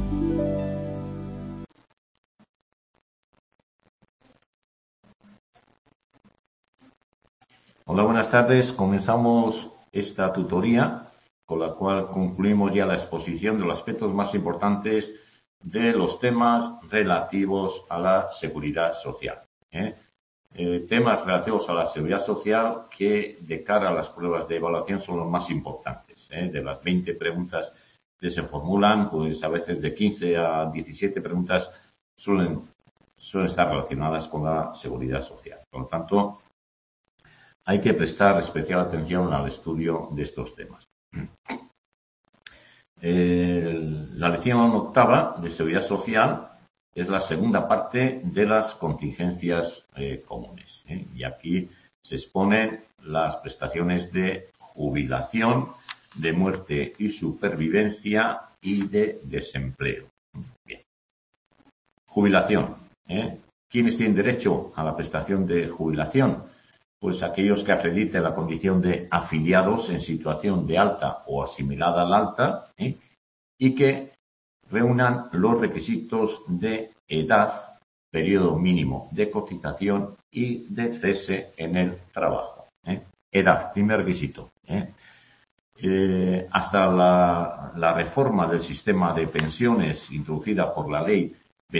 Hola, buenas tardes. Comenzamos esta tutoría con la cual concluimos ya la exposición de los aspectos más importantes de los temas relativos a la seguridad social. Temas relativos a la seguridad social que de cara a las pruebas de evaluación son los más importantes. De las 20 preguntas que se formulan, pues a veces de 15 a 17 preguntas suelen estar relacionadas con la seguridad social. Por lo tanto, hay que prestar especial atención al estudio de estos temas. La lección octava de seguridad social es la segunda parte de las contingencias comunes. Y aquí se exponen las prestaciones de jubilación, de muerte y supervivencia y de desempleo. Bien. Jubilación. ¿Quiénes tienen derecho a la prestación de jubilación? Pues aquellos que acrediten la condición de afiliados en situación de alta o asimilada al alta y que reúnan los requisitos de edad, periodo mínimo de cotización y de cese en el trabajo. Edad, primer requisito. Hasta la reforma del sistema de pensiones introducida por la ley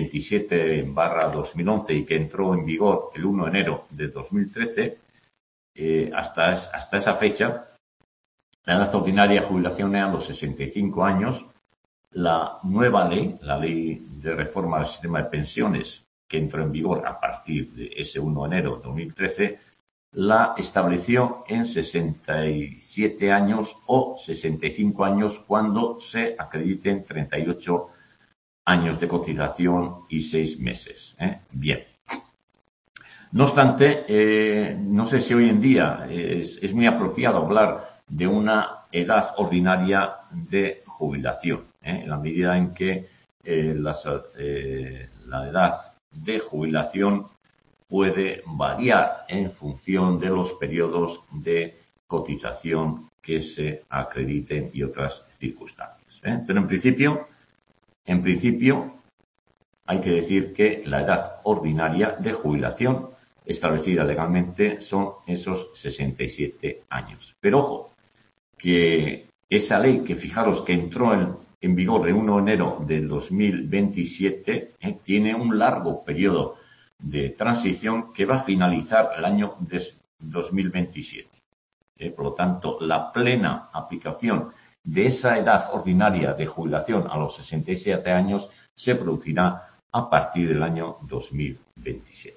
27/2011 y que entró en vigor el 1 de enero de 2013, hasta esa fecha, la edad ordinaria de jubilación era los 65 años. La nueva ley, la ley de reforma del sistema de pensiones, que entró en vigor a partir de ese 1 de enero de 2013, la estableció en 67 años o 65 años cuando se acrediten 38 años de cotización y 6 meses. Bien. No obstante, no sé si hoy en día es muy apropiado hablar de una edad ordinaria de jubilación, en la medida en que la edad de jubilación puede variar en función de los periodos de cotización que se acrediten y otras circunstancias. Pero en principio hay que decir que la edad ordinaria de jubilación establecida legalmente son esos 67 años. Pero ojo, que esa ley que fijaros que entró en vigor el 1 de enero del 2027 tiene un largo periodo de transición que va a finalizar el año 2027. Por lo tanto, la plena aplicación de esa edad ordinaria de jubilación a los 67 años se producirá a partir del año 2027.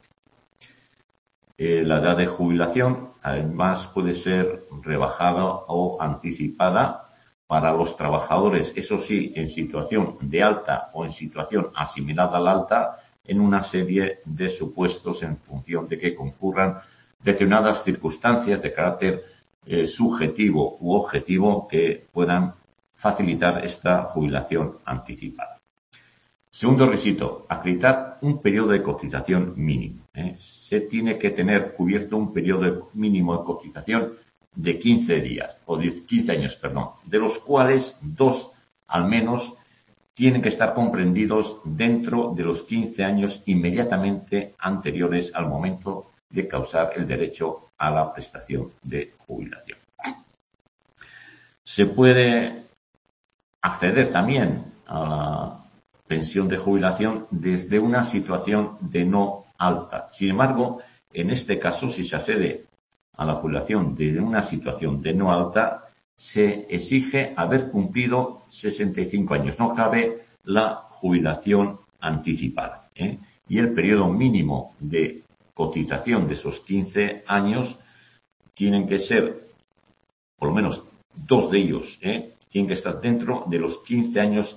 La edad de jubilación, además, puede ser rebajada o anticipada para los trabajadores, eso sí, en situación de alta o en situación asimilada al alta, en una serie de supuestos en función de que concurran determinadas circunstancias de carácter subjetivo u objetivo que puedan facilitar esta jubilación anticipada. Segundo requisito, acreditar un periodo de cotización mínimo. Se tiene que tener cubierto un periodo mínimo de cotización de 15 días, o de 15 años, de los cuales 2 al menos tienen que estar comprendidos dentro de los 15 años inmediatamente anteriores al momento de causar el derecho a la prestación de jubilación. Se puede acceder también a la pensión de jubilación desde una situación de no alta. Sin embargo, en este caso, si se accede a la jubilación desde una situación de no alta, se exige haber cumplido 65 años. No cabe la jubilación anticipada. Y el periodo mínimo de cotización de esos 15 años tienen que ser, por lo menos 2 de ellos, tienen que estar dentro de los 15 años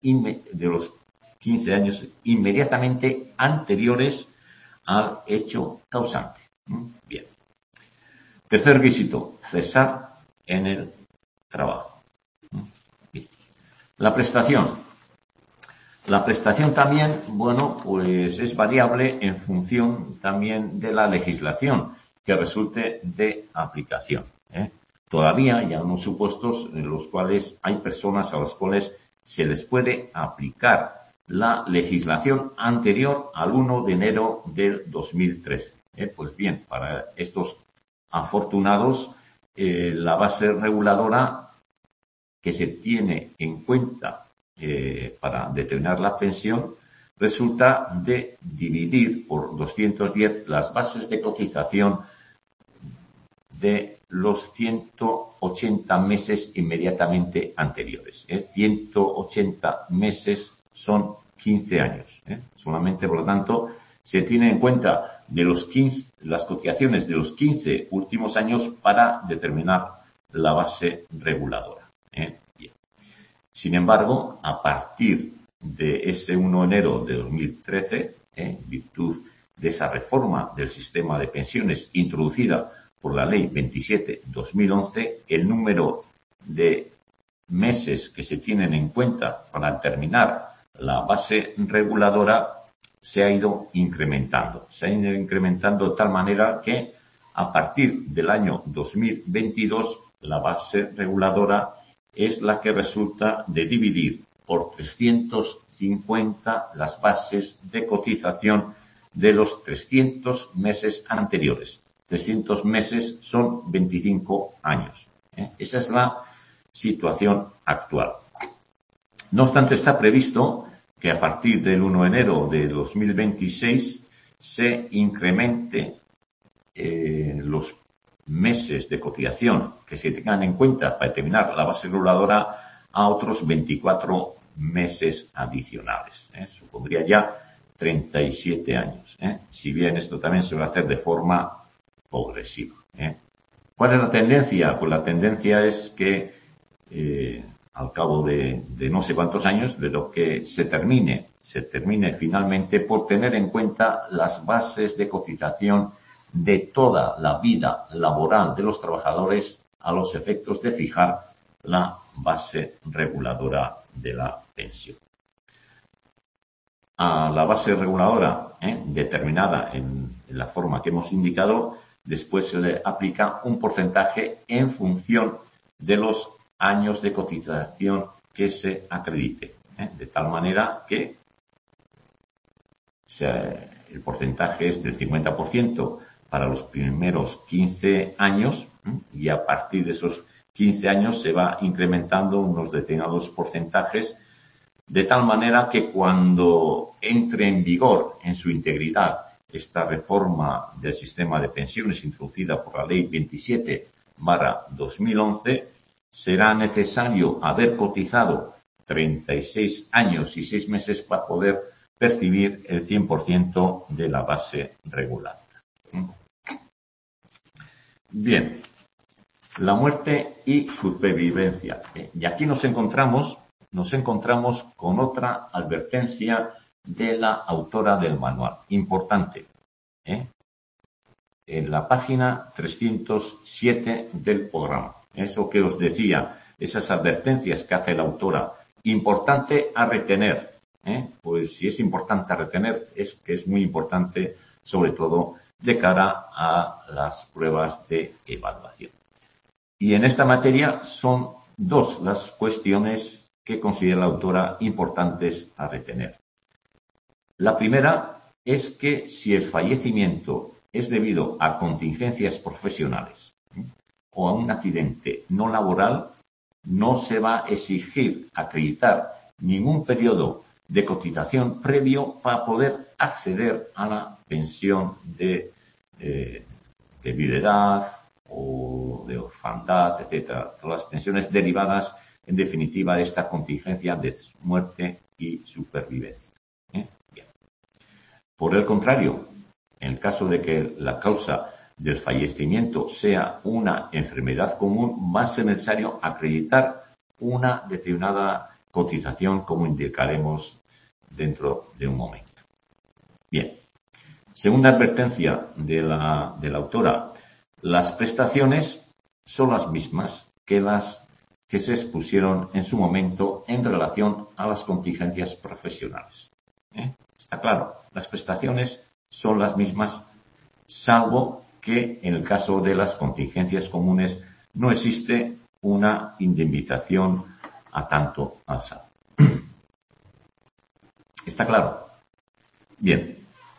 inmediatamente anteriores al hecho causante. Bien. Tercer requisito, cesar en el trabajo. Bien. La prestación. La prestación también, pues es variable en función también de la legislación que resulte de aplicación. Todavía hay algunos supuestos en los cuales hay personas a las cuales se les puede aplicar la legislación anterior al 1 de enero del 2013. Pues bien, para estos afortunados, la base reguladora que se tiene en cuenta para determinar la pensión resulta de dividir por 210 las bases de cotización de los 180 meses inmediatamente anteriores. 180 meses son 15 años. Solamente, por lo tanto, se tiene en cuenta de las cotizaciones de los 15 últimos años para determinar la base reguladora. Bien. Sin embargo, a partir de ese 1 de enero de 2013, en virtud de esa reforma del sistema de pensiones introducida por la Ley 27/2011, el número de meses que se tienen en cuenta para determinar la base reguladora se ha ido incrementando. Se ha ido incrementando de tal manera que a partir del año 2022 la base reguladora es la que resulta de dividir por 350 las bases de cotización de los 300 meses anteriores. 300 meses son 25 años. Esa es la situación actual. No obstante, está previsto que a partir del 1 de enero de 2026 se incremente los meses de cotización que se tengan en cuenta para determinar la base reguladora a otros 24 meses adicionales. Supondría ya 37 años. Si bien esto también se va a hacer de forma progresiva. ¿Cuál es la tendencia? Pues la tendencia es que al cabo de no sé cuántos años, de lo que se termine finalmente por tener en cuenta las bases de cotización de toda la vida laboral de los trabajadores a los efectos de fijar la base reguladora de la pensión. A la base reguladora determinada en la forma que hemos indicado, después se le aplica un porcentaje en función de los años de cotización que se acredite, de tal manera que el porcentaje es del 50% para los primeros 15 años y a partir de esos 15 años se va incrementando unos determinados porcentajes, de tal manera que cuando entre en vigor en su integridad esta reforma del sistema de pensiones introducida por la Ley 27/2011, será necesario haber cotizado 36 años y 6 meses para poder percibir el 100% de la base reguladora. Bien, la muerte y supervivencia. Y aquí nos encontramos con otra advertencia de la autora del manual. Importante. En la página 307 del programa. Eso que os decía, esas advertencias que hace la autora. Importante a retener. Pues si es importante a retener, es que es muy importante, sobre todo de cara a las pruebas de evaluación. Y en esta materia son dos las cuestiones que considera la autora importantes a retener. La primera es que si el fallecimiento es debido a contingencias profesionales o a un accidente no laboral, no se va a exigir acreditar ningún periodo de cotización previo para poder acceder a la pensión de viudedad o de orfandad, etcétera. Todas las pensiones derivadas, en definitiva, de esta contingencia de muerte y supervivencia. Bien. Por el contrario, en el caso de que la causa del fallecimiento sea una enfermedad común, va a ser necesario acreditar una determinada cotización, como indicaremos dentro de un momento. Bien. Segunda advertencia de la autora. Las prestaciones son las mismas que las que se expusieron en su momento en relación a las contingencias profesionales. Está claro, las prestaciones son las mismas, salvo que en el caso de las contingencias comunes no existe una indemnización a tanto alzado. ¿Está claro? Bien.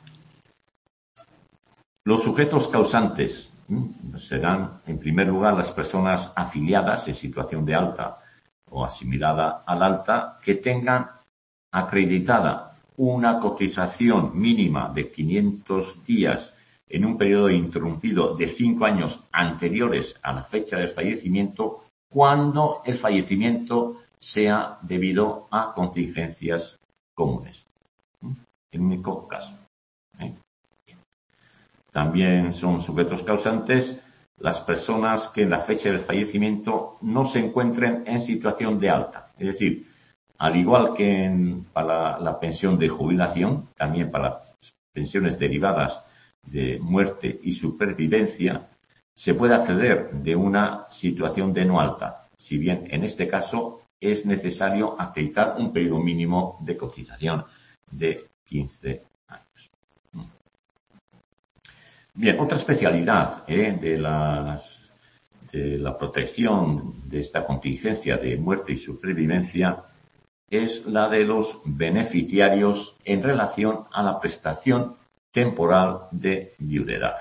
Los sujetos causantes serán, en primer lugar, las personas afiliadas en situación de alta o asimilada al alta que tengan acreditada una cotización mínima de 500 días en un periodo interrumpido de 5 años anteriores a la fecha del fallecimiento, cuando el fallecimiento sea debido a contingencias comunes. El único caso. También son sujetos causantes las personas que en la fecha del fallecimiento no se encuentren en situación de alta. Es decir, al igual que para la pensión de jubilación, también para las pensiones derivadas de muerte y supervivencia, se puede acceder de una situación de no alta, si bien en este caso es necesario acreditar un periodo mínimo de cotización de 15 años. Bien, otra especialidad de la protección de esta contingencia de muerte y supervivencia es la de los beneficiarios en relación a la prestación temporal de viudedad.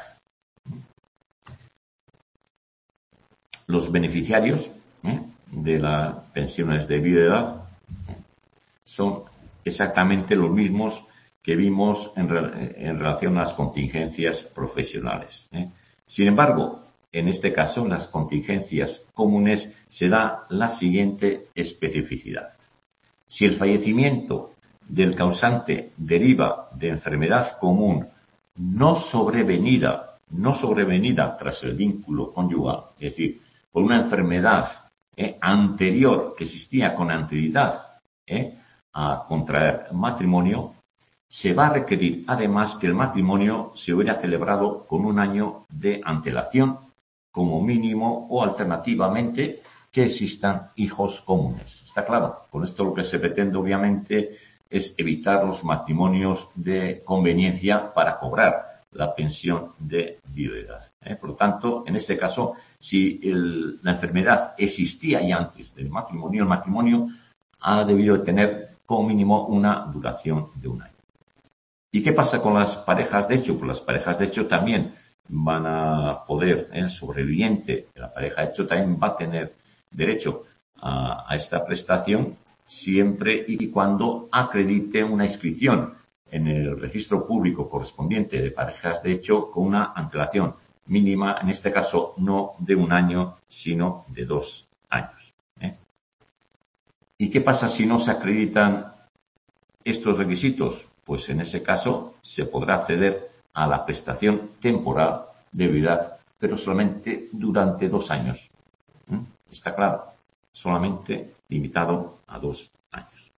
Los beneficiarios de las pensiones de viudedad son exactamente los mismos que vimos en relación a las contingencias profesionales. Sin embargo, en este caso, en las contingencias comunes se da la siguiente especificidad. Si el fallecimiento del causante deriva de enfermedad común no sobrevenida tras el vínculo conyugal, es decir, por una enfermedad anterior que existía con anterioridad a contraer matrimonio, se va a requerir además que el matrimonio se hubiera celebrado con 1 año de antelación como mínimo o alternativamente que existan hijos comunes. ¿Está claro? Con esto lo que se pretende obviamente es evitar los matrimonios de conveniencia para cobrar la pensión de viudedad. Por lo tanto, en este caso, si la enfermedad existía ya antes del matrimonio, el matrimonio ha debido de tener como mínimo una duración de 1 año. ¿Y qué pasa con las parejas de hecho? Pues las parejas de hecho también van a poder, el sobreviviente de la pareja de hecho también va a tener derecho a esta prestación siempre y cuando acredite una inscripción en el registro público correspondiente de parejas de hecho con una antelación mínima, en este caso no de 1 año, sino de 2 años. ¿Y qué pasa si no se acreditan estos requisitos? Pues en ese caso se podrá acceder a la prestación temporal de viudedad, pero solamente durante 2 años. ¿Está claro? Solamente limitado a 2 años.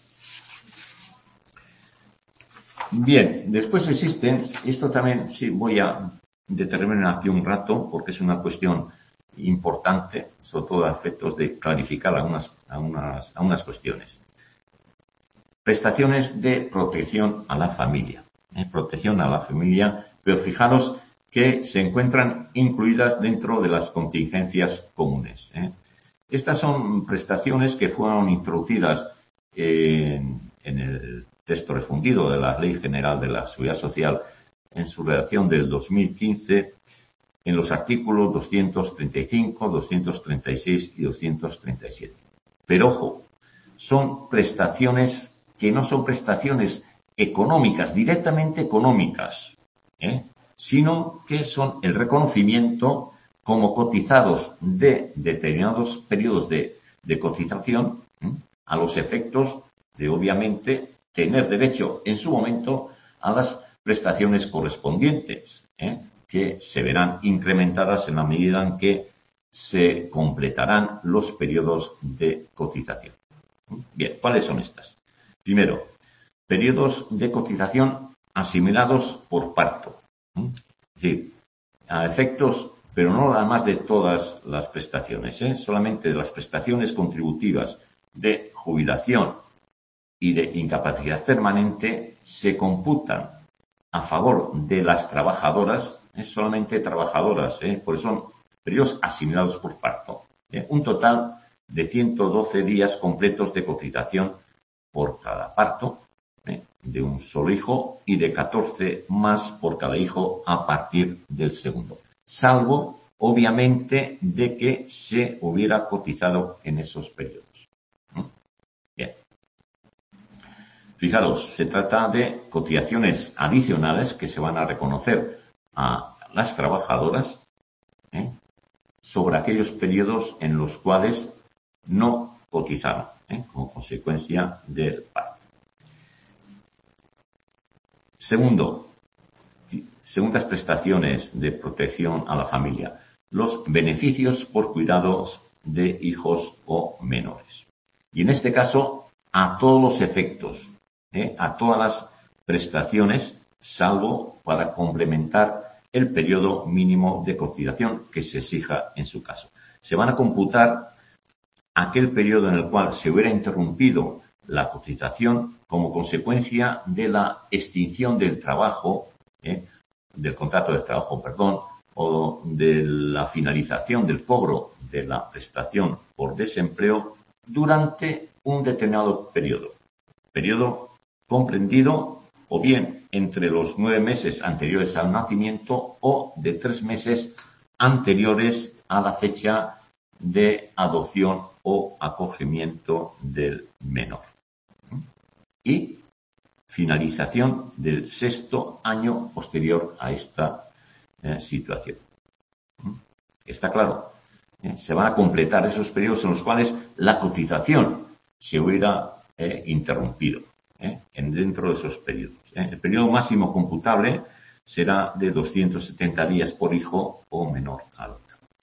Bien, después existen, esto también sí voy a determinar aquí un rato porque es una cuestión importante, sobre todo a efectos de clarificar algunas cuestiones. Prestaciones de protección a la familia. Protección a la familia, pero fijaros que se encuentran incluidas dentro de las contingencias comunes. Estas son prestaciones que fueron introducidas en el texto refundido de la Ley General de la Seguridad Social en su redacción del 2015 en los artículos 235, 236 y 237. Pero ojo, son prestaciones que no son prestaciones económicas, directamente económicas, sino que son el reconocimiento como cotizados de determinados periodos de cotización a los efectos de, obviamente, tener derecho en su momento a las prestaciones correspondientes, que se verán incrementadas en la medida en que se completarán los periodos de cotización. Bien, ¿cuáles son estas? Primero, periodos de cotización asimilados por parto. Es decir, a efectos, pero no además de todas las prestaciones, solamente de las prestaciones contributivas de jubilación y de incapacidad permanente se computan a favor de las trabajadoras, solamente trabajadoras, por eso son periodos asimilados por parto. Un total de 112 días completos de cotización por cada parto, de un solo hijo y de 14 más por cada hijo a partir del segundo, salvo, obviamente, de que se hubiera cotizado en esos periodos. Bien. Fijaros, se trata de cotizaciones adicionales que se van a reconocer a las trabajadoras sobre aquellos periodos en los cuales no cotizaron, como consecuencia del parto. Segundas prestaciones de protección a la familia. Los beneficios por cuidados de hijos o menores. Y en este caso, a todos los efectos, a todas las prestaciones, salvo para complementar el periodo mínimo de cotización que se exija en su caso. Se van a computar aquel periodo en el cual se hubiera interrumpido la cotización como consecuencia de la extinción del trabajo, del contrato de trabajo, o de la finalización del cobro de la prestación por desempleo durante un determinado periodo comprendido o bien entre los 9 meses anteriores al nacimiento o de 3 meses anteriores a la fecha de adopción o acogimiento del menor. Y finalización del 6º año posterior a esta situación. ¿Está claro? Se van a completar esos periodos en los cuales la cotización se hubiera interrumpido dentro de esos periodos. El periodo máximo computable será de 270 días por hijo o menor adoptado.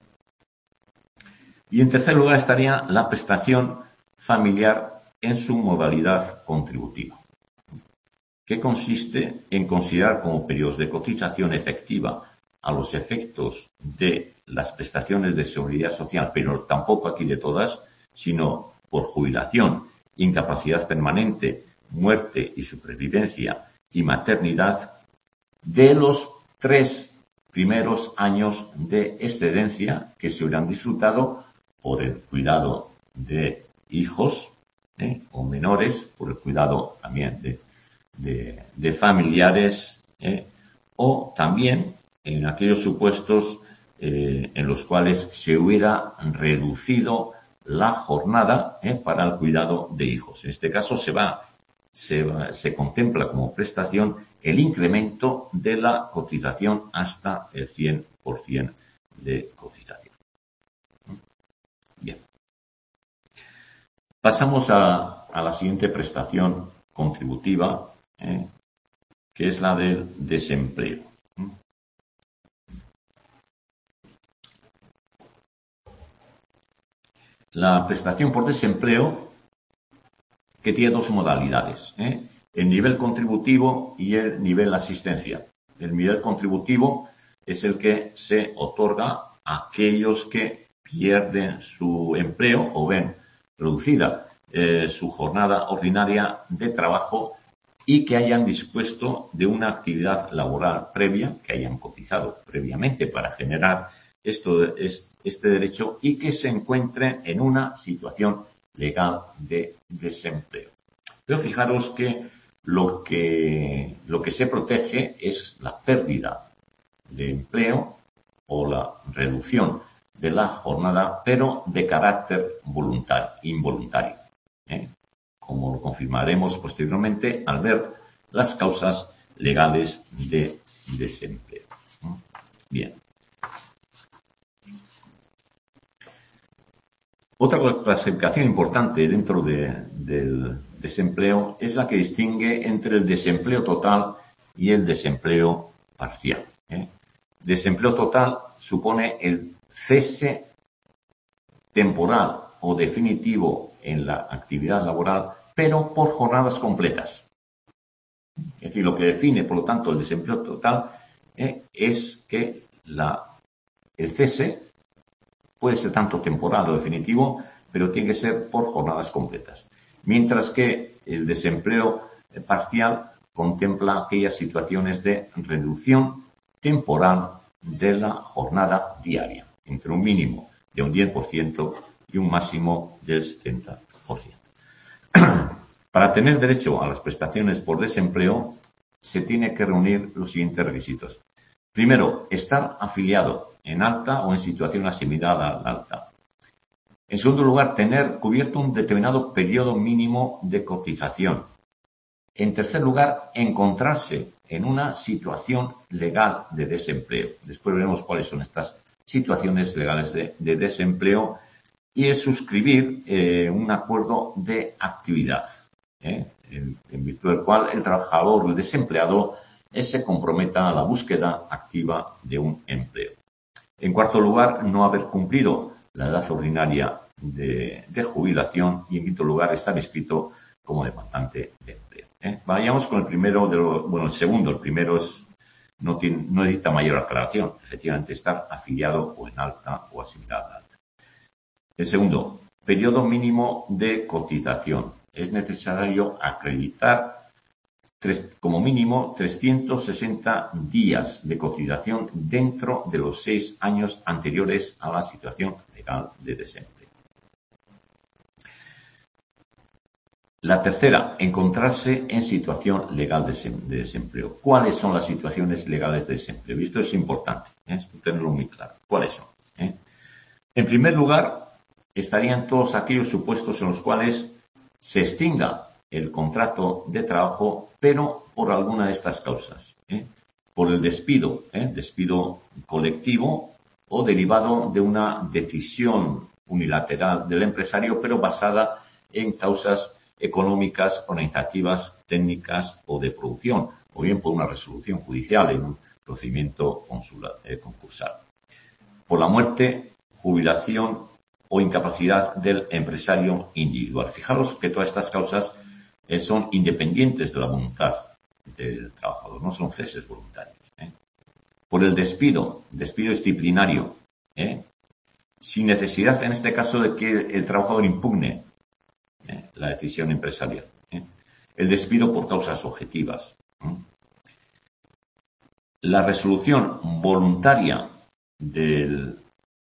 Y en tercer lugar estaría la prestación familiar en su modalidad contributiva, que consiste en considerar como periodos de cotización efectiva a los efectos de las prestaciones de seguridad social, pero tampoco aquí de todas, sino por jubilación, incapacidad permanente, muerte y supervivencia y maternidad, de los 3 primeros años de excedencia que se hubieran disfrutado por el cuidado de hijos o menores, por el cuidado también de familiares, o también en aquellos supuestos en los cuales se hubiera reducido la jornada para el cuidado de hijos. En este caso se contempla como prestación el incremento de la cotización hasta el 100% de cotización. Bien. Pasamos a la siguiente prestación contributiva, que es la del desempleo. La prestación por desempleo, que tiene 2 modalidades, el nivel contributivo y el nivel asistencial. El nivel contributivo es el que se otorga a aquellos que pierden su empleo o ven reducida su jornada ordinaria de trabajo y que hayan dispuesto de una actividad laboral previa, que hayan cotizado previamente para generar este derecho y que se encuentren en una situación legal de desempleo. Pero fijaros que lo que se protege es la pérdida de empleo o la reducción de la jornada, pero de carácter involuntario, como lo confirmaremos posteriormente al ver las causas legales de desempleo. Bien. Otra clasificación importante dentro del desempleo es la que distingue entre el desempleo total y el desempleo parcial. Desempleo total supone el cese temporal o definitivo en la actividad laboral, pero por jornadas completas. Es decir, lo que define, por lo tanto, el desempleo total es que el cese puede ser tanto temporal o definitivo, pero tiene que ser por jornadas completas. Mientras que el desempleo parcial contempla aquellas situaciones de reducción temporal de la jornada diaria, entre un mínimo de un 10% y un máximo del 70%. Para tener derecho a las prestaciones por desempleo, se tiene que reunir los siguientes requisitos. Primero, estar afiliado en alta o en situación asimilada al alta. En segundo lugar, tener cubierto un determinado periodo mínimo de cotización. En tercer lugar, encontrarse en una situación legal de desempleo. Después veremos cuáles son estas situaciones legales de desempleo. Y es suscribir un acuerdo de actividad, en virtud del cual el trabajador o el desempleado se comprometa a la búsqueda activa de un empleo. En cuarto lugar, no haber cumplido la edad ordinaria de jubilación, y en quinto lugar, estar inscrito como demandante de empleo. Vayamos con el primero, el segundo. El primero no necesita mayor aclaración. Efectivamente, estar afiliado o en alta o asimilada. El segundo, periodo mínimo de cotización. Es necesario acreditar como mínimo 360 días de cotización dentro de los 6 años anteriores a la situación legal de desempleo. La tercera, encontrarse en situación legal de desempleo. ¿Cuáles son las situaciones legales de desempleo? Y esto es importante, esto tenerlo muy claro. ¿Cuáles son? En primer lugar, estarían todos aquellos supuestos en los cuales se extinga el contrato de trabajo, pero por alguna de estas causas. Por el despido colectivo o derivado de una decisión unilateral del empresario, pero basada en causas económicas, organizativas, técnicas o de producción, o bien por una resolución judicial en un procedimiento concursal. Por la muerte, jubilación o incapacidad del empresario individual. Fijaros que todas estas causas son independientes de la voluntad del trabajador, no son ceses voluntarios. Por el despido disciplinario, sin necesidad en este caso de que el trabajador impugne la decisión empresarial. El despido por causas objetivas. La resolución voluntaria del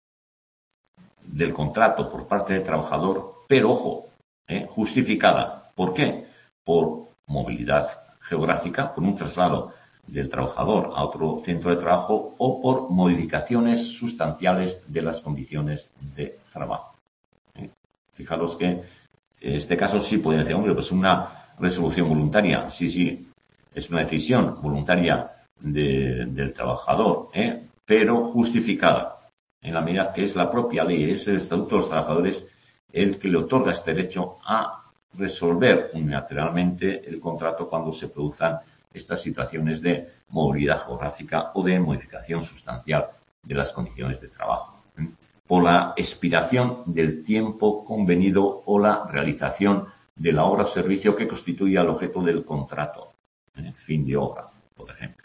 contrato por parte del trabajador, pero ojo, justificada. ¿Por qué? Por movilidad geográfica, por un traslado del trabajador a otro centro de trabajo o por modificaciones sustanciales de las condiciones de trabajo. Fijaros que en este caso sí puede decir, hombre, pues una resolución voluntaria. Sí, es una decisión voluntaria del trabajador, pero justificada. En la medida que es la propia ley, es el Estatuto de los Trabajadores el que le otorga este derecho a resolver unilateralmente el contrato cuando se produzcan estas situaciones de movilidad geográfica o de modificación sustancial de las condiciones de trabajo, por la expiración del tiempo convenido o la realización de la obra o servicio que constituya el objeto del contrato, fin de obra, por ejemplo.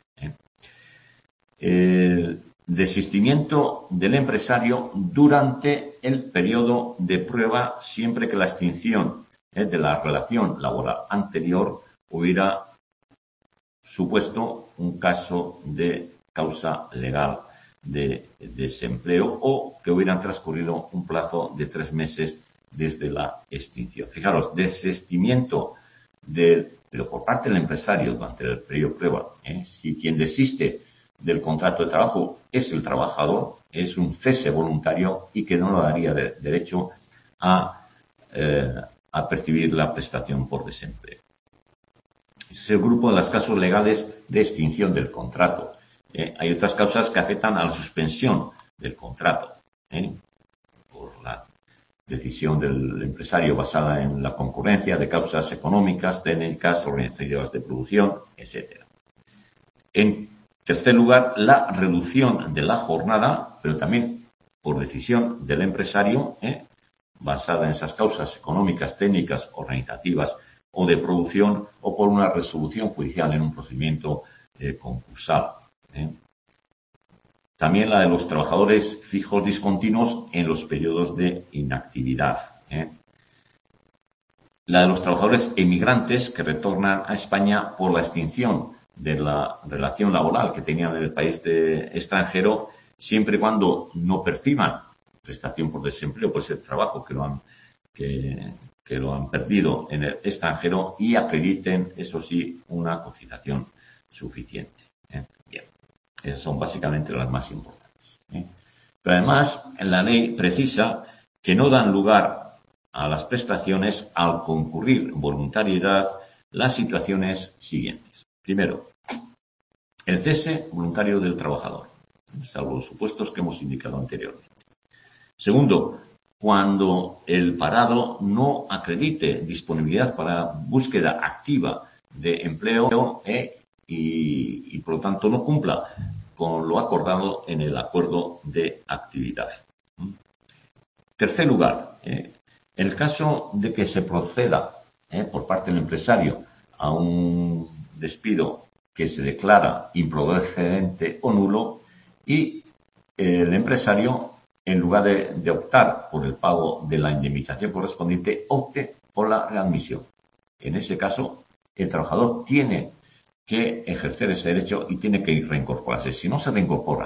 El desistimiento del empresario durante el periodo de prueba, siempre que la extinción de la relación laboral anterior hubiera supuesto un caso de causa legal de desempleo o que hubieran transcurrido un plazo de 3 meses desde la extinción. Fijaros, desistimiento pero por parte del empresario durante el periodo de prueba. Si quien desiste del contrato de trabajo es el trabajador, es un cese voluntario y que no le daría derecho a percibir la prestación por desempleo. Ese es el grupo de los casos legales de extinción del contrato. Hay otras causas que afectan a la suspensión del contrato, por la decisión del empresario basada en la concurrencia de causas económicas, técnicas, organizativas de producción, etc. En tercer lugar, la reducción de la jornada, pero también por decisión del empresario, basada en esas causas económicas, técnicas, organizativas o de producción, o por una resolución judicial en un procedimiento concursal. También la de los trabajadores fijos discontinuos en los periodos de inactividad. La de los trabajadores emigrantes que retornan a España por la extinción de la relación laboral que tenían en el país extranjero, siempre y cuando no perciban prestación por desempleo por ese trabajo que que lo han perdido en el extranjero y acrediten, eso sí, una cotización suficiente. Bien, esas son básicamente las más importantes. Pero además, la ley precisa que no dan lugar a las prestaciones al concurrir voluntariedad las situaciones siguientes. Primero, el cese voluntario del trabajador, salvo los supuestos que hemos indicado anteriormente. Segundo, cuando el parado no acredite disponibilidad para búsqueda activa de empleo y por lo tanto no cumpla con lo acordado en el acuerdo de actividad. Tercer lugar, en el caso de que se proceda por parte del empresario a un despido que se declara improcedente o nulo y el empresario, en lugar de optar por el pago de la indemnización correspondiente, opte por la readmisión. En ese caso, el trabajador tiene que ejercer ese derecho y tiene que reincorporarse. Si no se reincorpora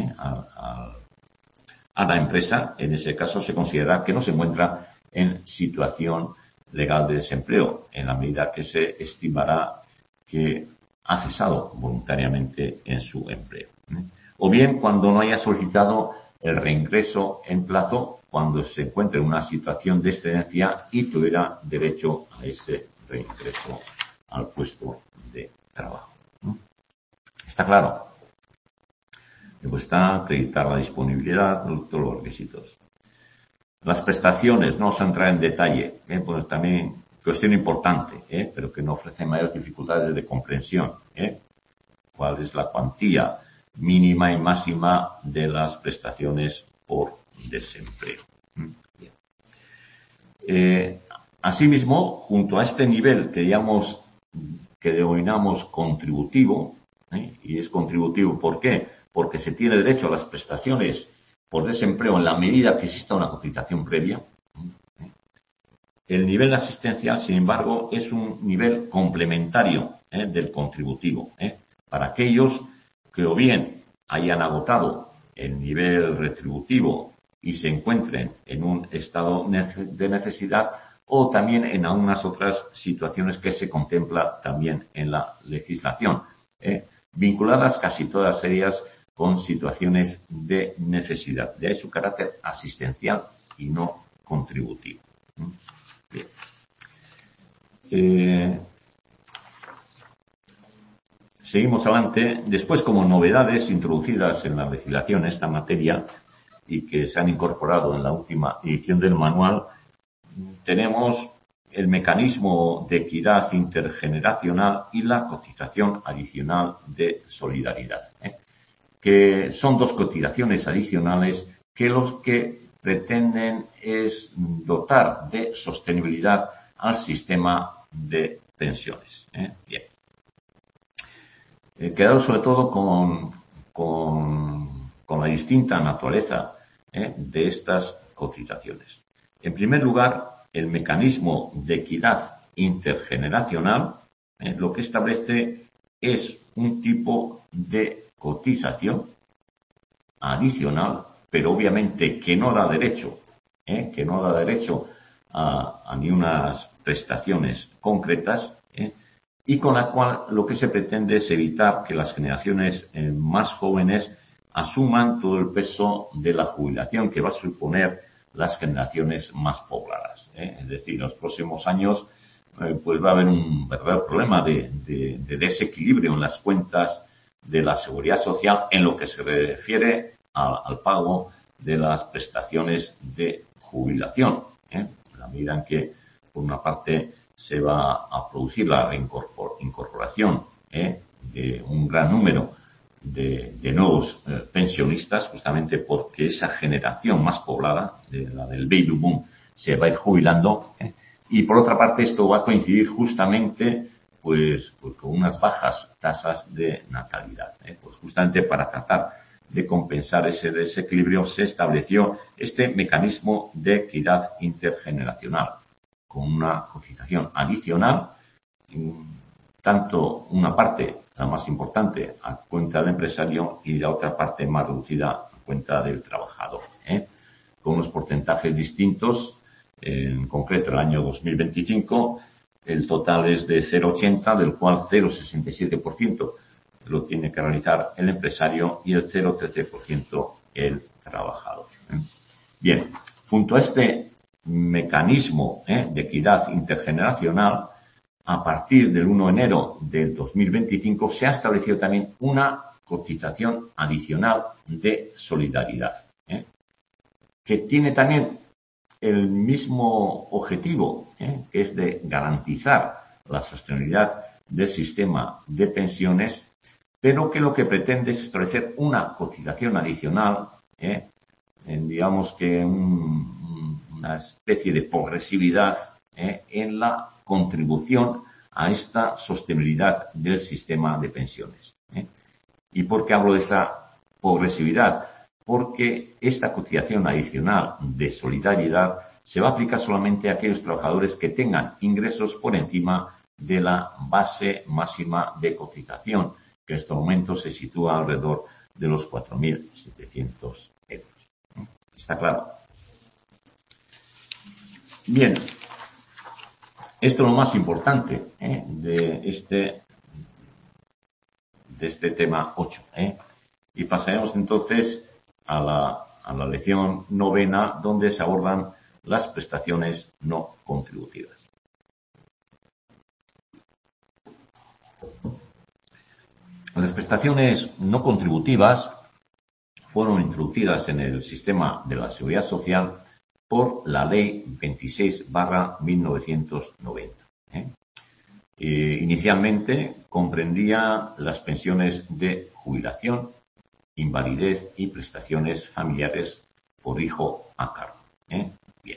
a la empresa, en ese caso se considera que no se encuentra en situación legal de desempleo, en la medida que se estimará que ha cesado voluntariamente en su empleo. O bien cuando no haya solicitado el reingreso en plazo cuando se encuentre en una situación de excedencia y tuviera derecho a ese reingreso al puesto de trabajo. ¿Está claro? Después está acreditar la disponibilidad, todos los requisitos. Las prestaciones, no se entra en detalle, pues también cuestión importante, pero que no ofrece mayores dificultades de comprensión. ¿Cuál es la cuantía mínima y máxima de las prestaciones por desempleo? Asimismo, junto a este nivel que denominamos contributivo, y es contributivo, ¿por qué? Porque se tiene derecho a las prestaciones por desempleo en la medida que exista una cotización previa. El nivel asistencial, sin embargo, es un nivel complementario del contributivo, para aquellos que o bien hayan agotado el nivel retributivo y se encuentren en un estado de necesidad o también en algunas otras situaciones que se contempla también en la legislación, vinculadas casi todas ellas con situaciones de necesidad. De ahí su carácter asistencial y no contributivo. Bien. Seguimos adelante. Después, como novedades introducidas en la legislación en esta materia y que se han incorporado en la última edición del manual, tenemos el mecanismo de equidad intergeneracional y la cotización adicional de solidaridad, que son dos cotizaciones adicionales que los que pretenden es dotar de sostenibilidad al sistema de pensiones. Bien. Quedado sobre todo con la distinta naturaleza de estas cotizaciones. En primer lugar, el mecanismo de equidad intergeneracional lo que establece es un tipo de cotización adicional, pero obviamente que no da derecho a ni unas prestaciones concretas, y con la cual lo que se pretende es evitar que las generaciones más jóvenes asuman todo el peso de la jubilación que va a suponer las generaciones más pobladas. Es decir, en los próximos años pues va a haber un verdadero problema de desequilibrio en las cuentas de la seguridad social en lo que se refiere al pago de las prestaciones de jubilación. En la medida en que, por una parte, se va a producir la incorporación de un gran número de nuevos pensionistas, justamente porque esa generación más poblada, la del baby boom, se va a ir jubilando, y por otra parte esto va a coincidir justamente pues con unas bajas tasas de natalidad. Pues justamente para tratar de compensar ese desequilibrio se estableció este mecanismo de equidad intergeneracional, con una cotización adicional, tanto una parte, la más importante, a cuenta del empresario y la otra parte más reducida a cuenta del trabajador, con unos porcentajes distintos En concreto, el año 2025, el total es de 0,80, del cual 0,67% lo tiene que realizar el empresario y el 0,13% el trabajador. Bien, junto a este mecanismo de equidad intergeneracional, a partir del 1 de enero del 2025 se ha establecido también una cotización adicional de solidaridad, que tiene también el mismo objetivo, que es de garantizar la sostenibilidad del sistema de pensiones, pero que lo que pretende es establecer una cotización adicional, digamos que una especie de progresividad en la contribución a esta sostenibilidad del sistema de pensiones. ¿Y por qué hablo de esa progresividad? Porque esta cotización adicional de solidaridad se va a aplicar solamente a aquellos trabajadores que tengan ingresos por encima de la base máxima de cotización, que en estos momentos se sitúa alrededor de los 4.700 euros. ¿Está claro? Bien, esto es lo más importante de este tema 8. Y pasaremos entonces a la lección 9, donde se abordan las prestaciones no contributivas. Las prestaciones no contributivas fueron introducidas en el sistema de la Seguridad Social por la Ley 26/1990. Inicialmente comprendía las pensiones de jubilación, invalidez y prestaciones familiares por hijo a cargo. Bien.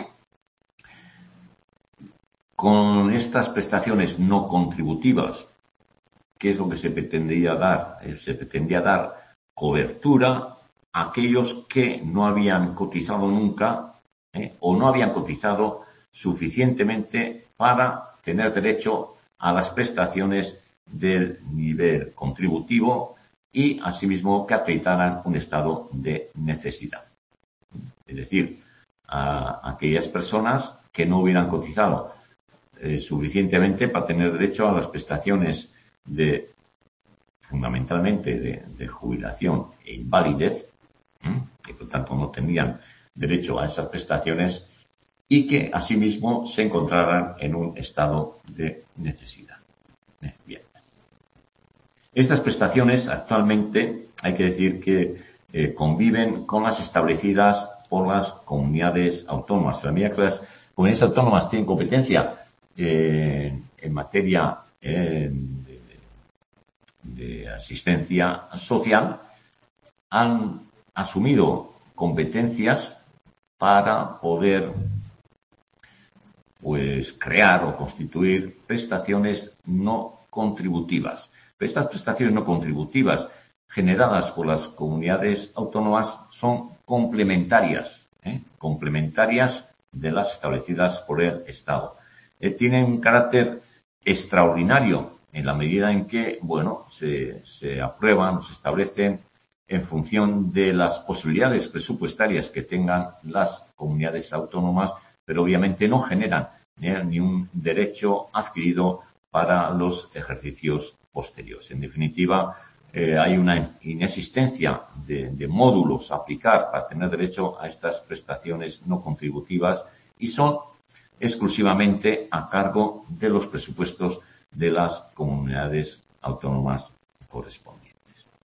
Con estas prestaciones no contributivas, ¿qué es lo que se pretendía dar? Se pretendía dar cobertura a aquellos que no habían cotizado nunca o no habían cotizado suficientemente para tener derecho a las prestaciones del nivel contributivo y, asimismo, que acreditaran un estado de necesidad. Es decir, a aquellas personas que no hubieran cotizado suficientemente para tener derecho a las prestaciones fundamentalmente de jubilación e invalidez, y por tanto no tendrían derecho a esas prestaciones y que asimismo se encontraran en un estado de necesidad. Bien. Estas prestaciones actualmente hay que decir que conviven con las establecidas por las comunidades autónomas. En la medida que las comunidades autónomas tienen competencia en materia de asistencia social, han asumido competencias para poder crear o constituir prestaciones no contributivas. Pero estas prestaciones no contributivas generadas por las comunidades autónomas son complementarias de las establecidas por el Estado. Tienen un carácter extraordinario en la medida en que, se aprueban, se establecen en función de las posibilidades presupuestarias que tengan las comunidades autónomas, pero obviamente no generan ni un derecho adquirido para los ejercicios posteriores. En definitiva, hay una inexistencia de módulos a aplicar para tener derecho a estas prestaciones no contributivas y son exclusivamente a cargo de los presupuestos de las comunidades autónomas correspondientes.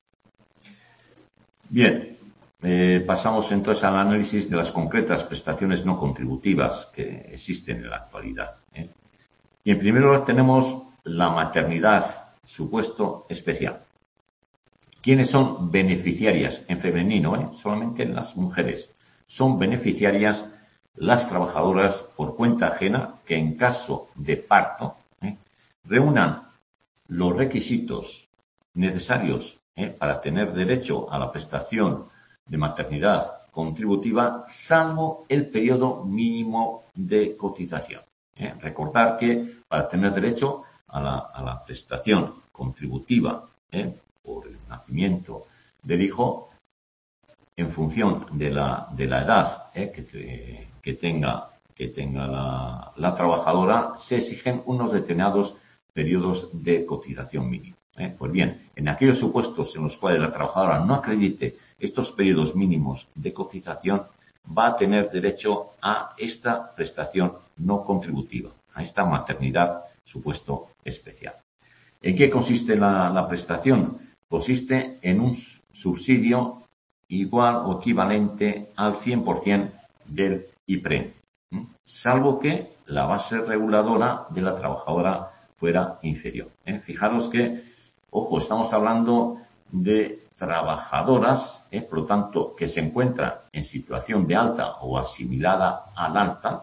Bien, pasamos entonces al análisis de las concretas prestaciones no contributivas que existen en la actualidad. Y en primer lugar tenemos la maternidad, supuesto especial. ¿Quiénes son beneficiarias? En femenino, solamente las mujeres. Son beneficiarias las trabajadoras por cuenta ajena que en caso de parto reúnan los requisitos necesarios para tener derecho a la prestación de maternidad contributiva, salvo el periodo mínimo de cotización. Recordar que para tener derecho a la prestación contributiva por el nacimiento del hijo, en función de la edad que que tenga la trabajadora, se exigen unos determinados periodos de cotización mínimo. Pues bien, en aquellos supuestos en los cuales la trabajadora no acredite estos periodos mínimos de cotización, va a tener derecho a esta prestación no contributiva, a esta maternidad supuesto especial. ¿En qué consiste la prestación? Consiste en un subsidio igual o equivalente al 100% del IPREN, salvo que la base reguladora de la trabajadora fuera inferior. Fijaros que, ojo, estamos hablando de trabajadoras, por lo tanto, que se encuentran en situación de alta o asimilada al alta,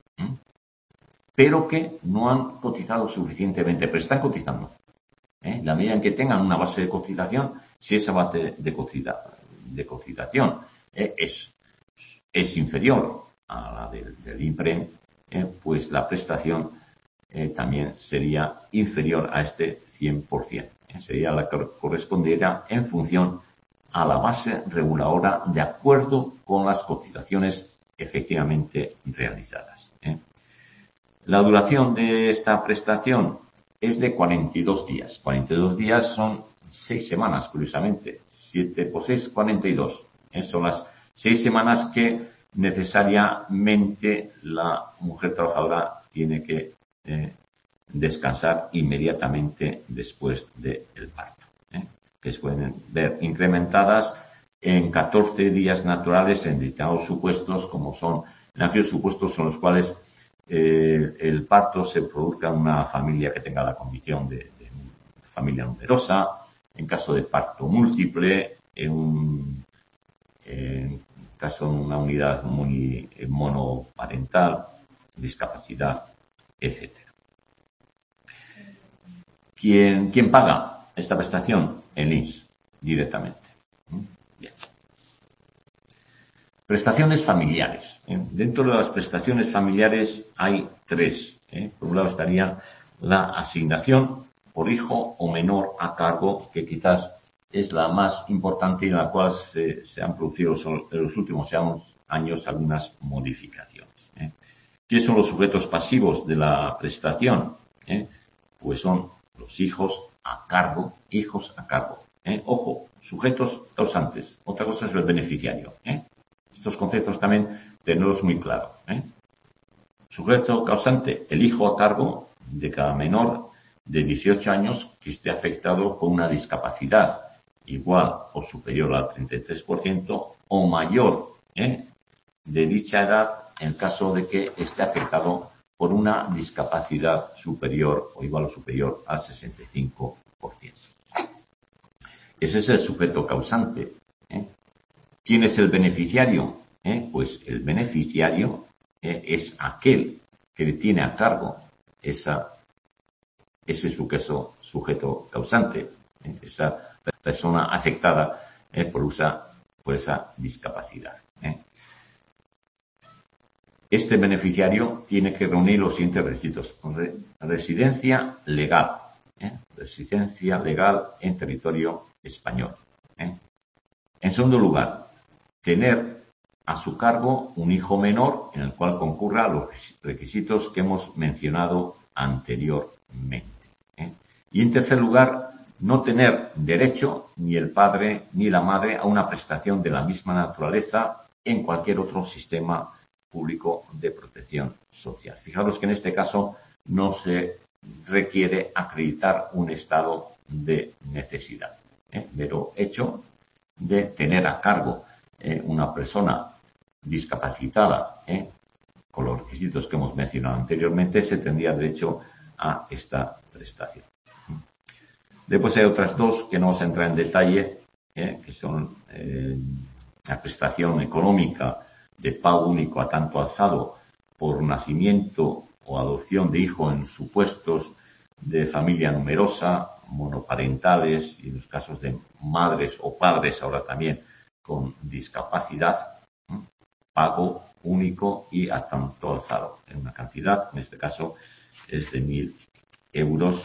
pero que no han cotizado suficientemente, pero están cotizando. La medida en que tengan una base de cotización, si esa base de cotización es inferior a la del IPREN, pues la prestación también sería inferior a este 100%. Sería la que correspondiera en función a la base reguladora de acuerdo con las cotizaciones efectivamente realizadas. La duración de esta prestación es de 42 días. 42 días son 6 semanas, curiosamente. 7 por 6, 42. Son las 6 semanas que necesariamente la mujer trabajadora tiene que descansar inmediatamente después del parto, que se pueden ver incrementadas en 14 días naturales en determinados supuestos, como son en aquellos supuestos en los cuales el parto se produzca en una familia que tenga la condición de familia numerosa, en caso de parto múltiple, en caso de una unidad muy monoparental, discapacidad, etc. ¿Quién paga esta prestación? El INS, directamente. Bien. Prestaciones familiares. Dentro de las prestaciones familiares hay 3. Por un lado estaría la asignación por hijo o menor a cargo, que quizás es la más importante y en la cual se han producido en los últimos años algunas modificaciones. ¿Qué son los sujetos pasivos de la prestación? Pues son los hijos a cargo. Ojo, sujetos causantes. Otra cosa es el beneficiario. Estos conceptos también tenerlos muy claros. Sujeto causante, el hijo a cargo de cada menor de 18 años que esté afectado por una discapacidad igual o superior al 33% o mayor de dicha edad en caso de que esté afectado por una discapacidad superior o igual o superior al 65%. Ese es el sujeto causante. ¿Quién es el beneficiario? Pues el beneficiario es aquel que tiene a cargo ese sujeto causante, esa persona afectada por esa discapacidad. Este beneficiario tiene que reunir los siguientes requisitos. Residencia legal. Residencia legal en territorio español. En segundo lugar, tener a su cargo un hijo menor en el cual concurra los requisitos que hemos mencionado anteriormente. Y en tercer lugar, no tener derecho ni el padre ni la madre a una prestación de la misma naturaleza en cualquier otro sistema público de protección social. Fijaros que en este caso no se requiere acreditar un estado de necesidad. Mero hecho de tener a cargo una persona discapacitada con los requisitos que hemos mencionado anteriormente, se tendría derecho a esta prestación. Después hay otras dos que no vamos a entrar en detalle, que son la prestación económica de pago único a tanto alzado por nacimiento o adopción de hijo en supuestos de familia numerosa, monoparentales y en los casos de madres o padres ahora también con discapacidad, pago único y a tanto alzado en una cantidad, en este caso es de 1.000 euros.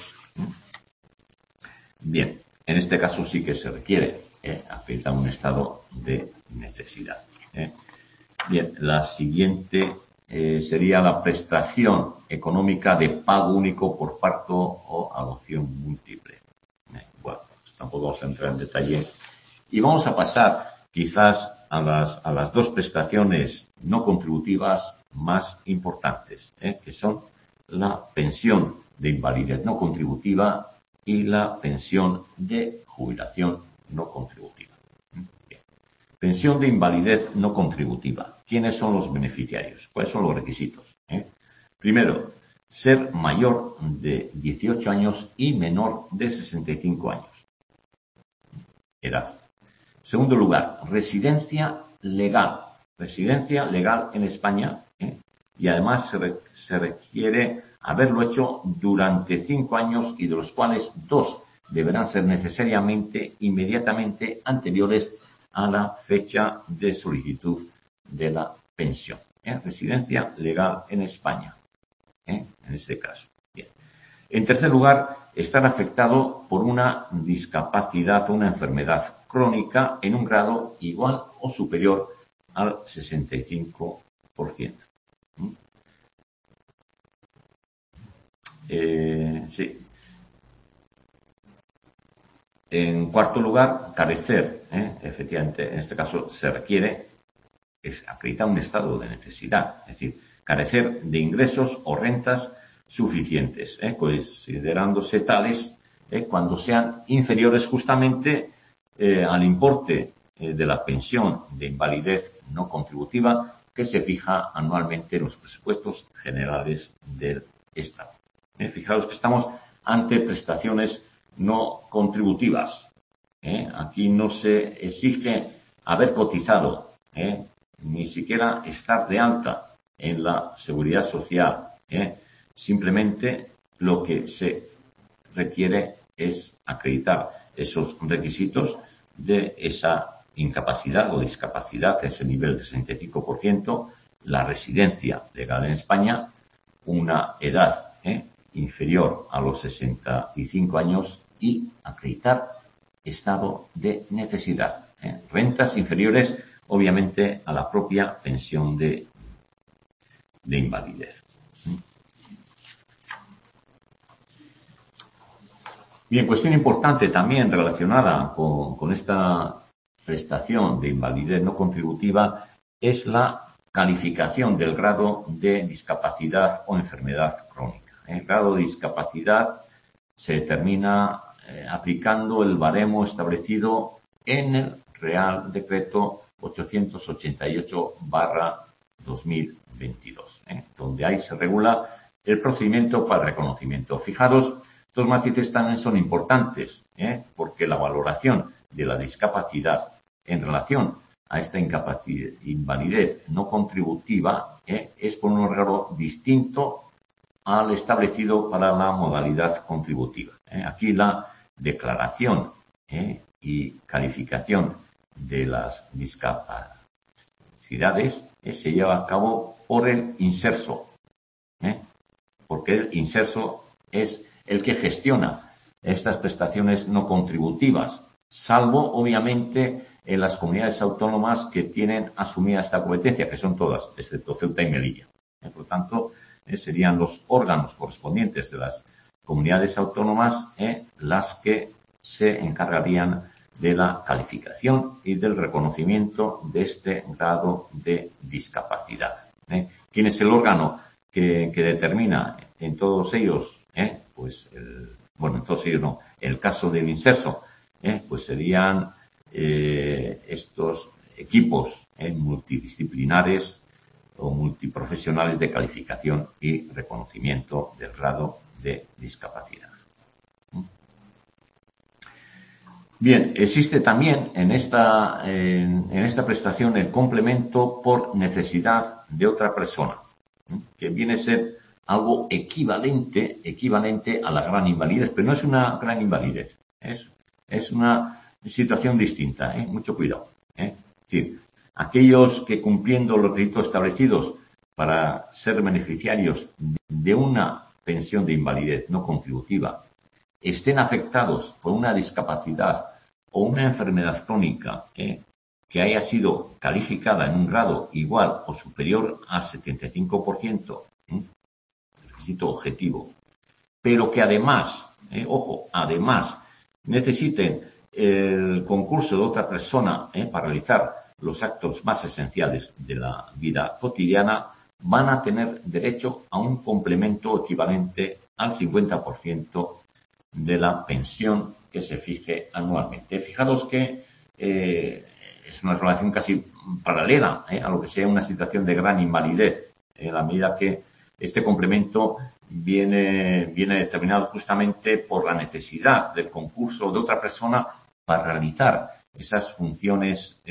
Bien, en este caso sí que se requiere acreditar un estado de necesidad. Bien, la siguiente sería la prestación económica de pago único por parto o adopción múltiple. Bueno, pues tampoco vamos a entrar en detalle. Y vamos a pasar quizás a las dos prestaciones no contributivas más importantes, que son la pensión de invalidez no contributiva y la pensión de jubilación no contributiva. Bien. Pensión de invalidez no contributiva. ¿Quiénes son los beneficiarios? ¿Cuáles son los requisitos? Primero, ser mayor de 18 años y menor de 65 años. Edad. Segundo lugar, residencia legal. Residencia legal en España, y además se requiere haberlo hecho durante 5 años y de los cuales 2 deberán ser necesariamente inmediatamente anteriores a la fecha de solicitud de la pensión. Residencia legal en España, en este caso. Bien. En tercer lugar, estar afectado por una discapacidad o una enfermedad crónica en un grado igual o superior al 65%. Sí. En cuarto lugar, carecer. Efectivamente, en este caso se requiere acreditar un estado de necesidad, es decir, carecer de ingresos o rentas suficientes, considerándose tales cuando sean inferiores justamente al importe de la pensión de invalidez no contributiva que se fija anualmente en los presupuestos generales del Estado. Fijaros que estamos ante prestaciones no contributivas. Aquí no se exige haber cotizado, ni siquiera estar de alta en la seguridad social. Simplemente lo que se requiere es acreditar esos requisitos de esa incapacidad o discapacidad, ese nivel de 65%, la residencia legal en España, una edad inferior a los 65 años y acreditar estado de necesidad. Rentas inferiores, obviamente, a la propia pensión de invalidez. Bien, cuestión importante también relacionada con esta prestación de invalidez no contributiva es la calificación del grado de discapacidad o enfermedad crónica. El grado de discapacidad se determina aplicando el baremo establecido en el Real Decreto 888/2022, donde ahí se regula el procedimiento para el reconocimiento. Fijaros, estos matices también son importantes, porque la valoración de la discapacidad en relación a esta invalidez no contributiva es por un órgano distinto al establecido para la modalidad contributiva. Aquí la declaración y calificación de las discapacidades se lleva a cabo por el inserso, porque el inserso es el que gestiona estas prestaciones no contributivas, salvo, obviamente, en las comunidades autónomas que tienen asumida esta competencia, que son todas, excepto Ceuta y Melilla. Por lo tanto, serían los órganos correspondientes de las comunidades autónomas las que se encargarían de la calificación y del reconocimiento de este grado de discapacidad. ¿Quién es el órgano que determina en todos ellos? En todos ellos no. En el caso del inserso, pues serían estos equipos multidisciplinares o multiprofesionales de calificación y reconocimiento del grado de discapacidad. Bien, existe también en esta prestación el complemento por necesidad de otra persona, que viene a ser algo equivalente a la gran invalidez, pero no es una gran invalidez, es una situación distinta, mucho cuidado. Es decir, aquellos que cumpliendo los requisitos establecidos para ser beneficiarios de una pensión de invalidez no contributiva estén afectados por una discapacidad o una enfermedad crónica que haya sido calificada en un grado igual o superior al 75%, requisito objetivo, pero que además, ojo, además necesiten el concurso de otra persona para realizar los actos más esenciales de la vida cotidiana, van a tener derecho a un complemento equivalente al 50% de la pensión que se fije anualmente. Fijaros que es una relación casi paralela a lo que sea una situación de gran invalidez, en la medida que este complemento viene determinado justamente por la necesidad del concurso de otra persona para realizar esas funciones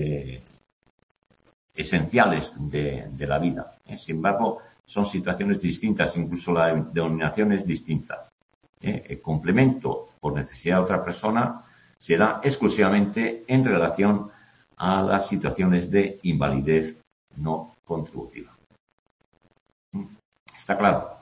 esenciales de la vida. Sin embargo, son situaciones distintas, incluso la denominación es distinta. El complemento por necesidad de otra persona se da exclusivamente en relación a las situaciones de invalidez no contributiva. ¿Está claro?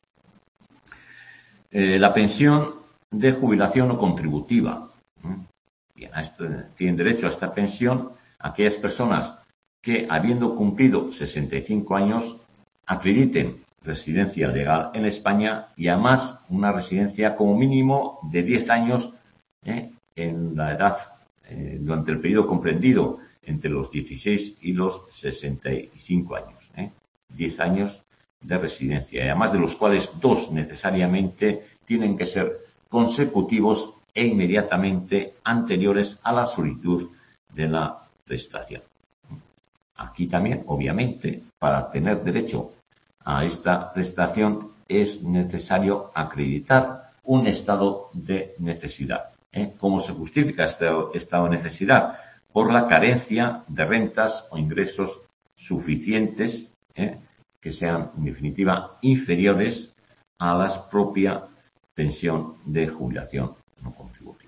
La pensión de jubilación no contributiva. Bien, tienen derecho a esta pensión aquellas personas que, habiendo cumplido 65 años, acrediten residencia legal en España y además una residencia como mínimo de 10 años en la edad, durante el periodo comprendido entre los 16 y los 65 años. 10 años de residencia, y además de los cuales 2 necesariamente tienen que ser consecutivos e inmediatamente anteriores a la solicitud de la prestación. Aquí también, obviamente, para tener derecho a esta prestación es necesario acreditar un estado de necesidad. ¿Cómo se justifica este estado de necesidad? Por la carencia de rentas o ingresos suficientes que sean, en definitiva, inferiores a la propia pensión de jubilación no contributiva.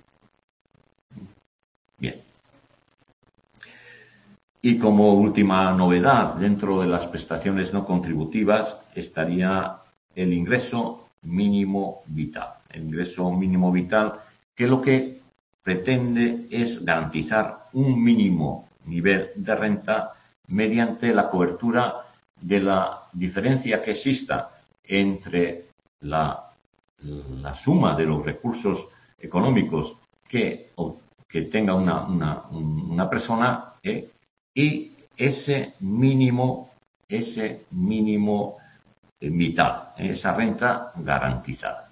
Bien. Y como última novedad, dentro de las prestaciones no contributivas estaría el ingreso mínimo vital. El ingreso mínimo vital, que lo que pretende es garantizar un mínimo nivel de renta mediante la cobertura de la diferencia que exista entre la suma de los recursos económicos que tenga una persona y ese mínimo vital, esa renta garantizada.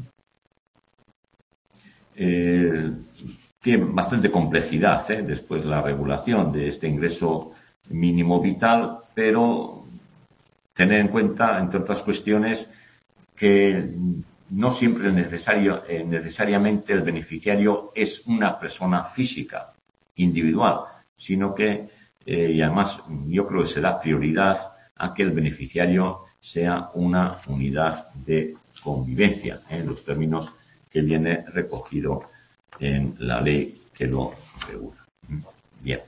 Tiene bastante complejidad después la regulación de este ingreso mínimo vital, pero tener en cuenta, entre otras cuestiones, que no siempre es necesariamente el beneficiario es una persona física, individual, sino que, y además yo creo que se da prioridad a que el beneficiario sea una unidad de convivencia, en los términos que viene recogido en la ley que lo regula. Bien.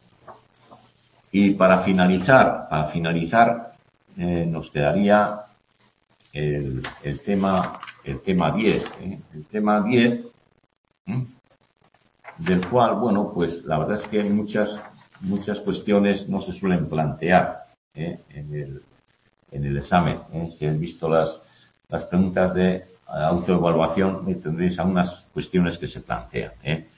Y para finalizar, nos quedaría el tema 10. El tema 10, del cual, bueno, pues la verdad es que muchas cuestiones no se suelen plantear en el examen. Si habéis visto las preguntas de autoevaluación, tendréis algunas cuestiones que se plantean.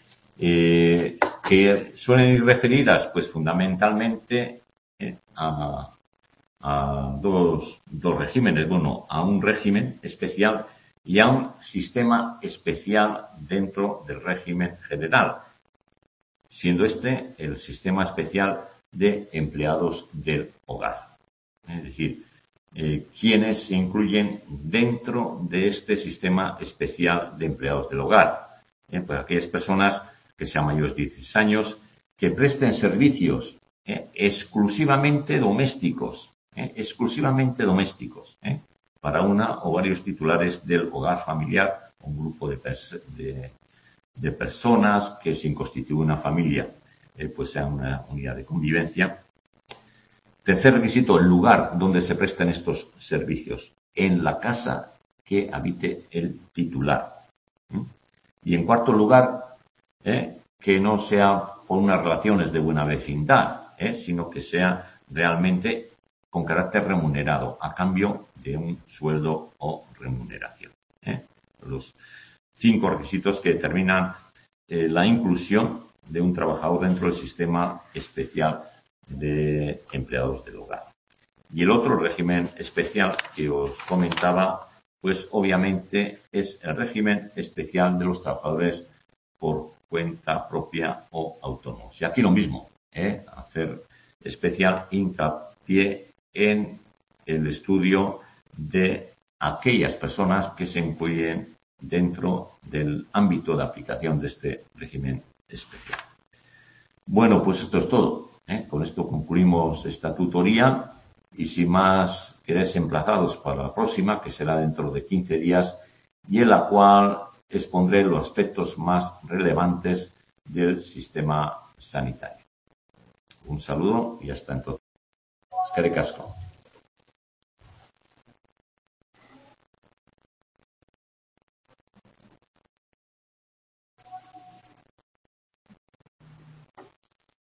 Que suelen ir referidas, pues fundamentalmente a dos regímenes, bueno, a un régimen especial y a un sistema especial dentro del régimen general, siendo este el sistema especial de empleados del hogar. Es decir, quienes se incluyen dentro de este sistema especial de empleados del hogar. Pues aquellas personas que sean mayores de 16 años, que presten servicios exclusivamente domésticos, para una o varios titulares del hogar familiar, un grupo de personas que sin constituir una familia, pues sea una unidad de convivencia. Tercer requisito, el lugar donde se prestan estos servicios, en la casa que habite el titular. Y en cuarto lugar, que no sea por unas relaciones de buena vecindad, sino que sea realmente con carácter remunerado, a cambio de un sueldo o remuneración. Los 5 requisitos que determinan la inclusión de un trabajador dentro del sistema especial de empleados del hogar. Y el otro régimen especial que os comentaba, pues obviamente es el régimen especial de los trabajadores por cuenta propia o autónomos. Y aquí lo mismo, hacer especial hincapié en el estudio de aquellas personas que se incluyen dentro del ámbito de aplicación de este régimen especial. Bueno, pues esto es todo. Con esto concluimos esta tutoría y sin más quedáis emplazados para la próxima, que será dentro de 15 días y en la cual expondré los aspectos más relevantes del sistema sanitario. Un saludo y hasta entonces. Eskerrik asko.